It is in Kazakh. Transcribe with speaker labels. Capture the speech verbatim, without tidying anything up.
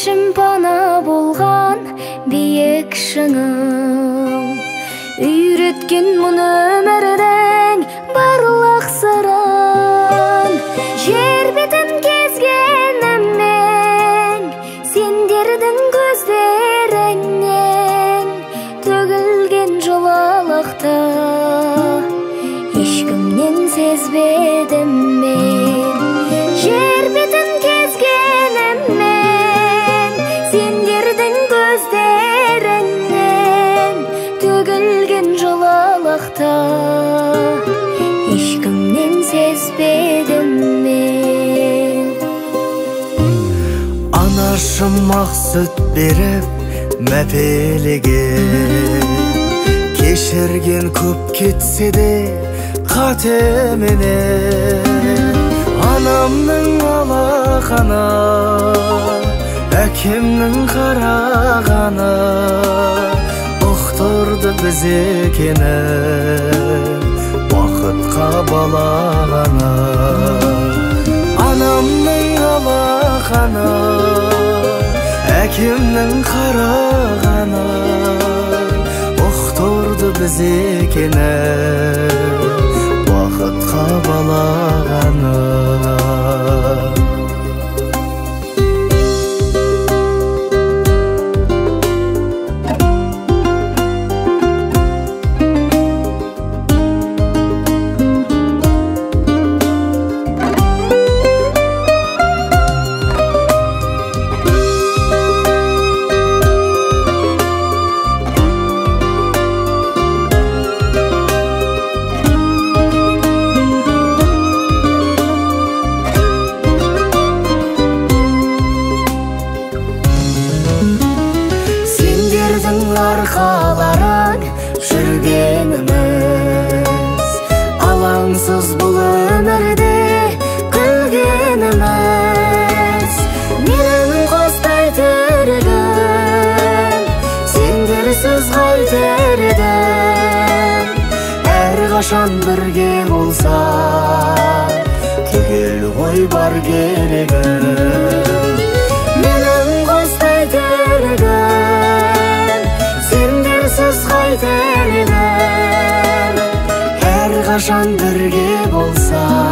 Speaker 1: ишим пана болгон бийик шыңым, үйрөткөн муну өмүрдүн барлык сырын. Жер бетин кезгеним мен сендердин көздөрүнөн төгүлгөн жылалыкты эч кимден сезбедим мен. Жер бетин кезгеним мен сендердин көздөрүнөн төгүлгөн жылалыкты эч кимден сезбедим мен.
Speaker 2: Анашым ак сүт берип мәпелеге, кешірген көп кетсе де кате менен. Анамның алақаны, әкемнің қарағаны ұқтырды біз екенін уақытқа балағаны. Анамның алақаны, әкемнің қарағаны ұқтырды біз екенін уақытқа балағаны. Арқаларың жүргеніміз, алаңсыз бұл өмірде күлгеніміз. Менің қостай тірегім, сендерсіз қайтер едім. Әрқашан бірге болса түгел ғой бар керегім. Менің қостай тірегім, сендерсіз қайтер едім. Әрқашан бірге болса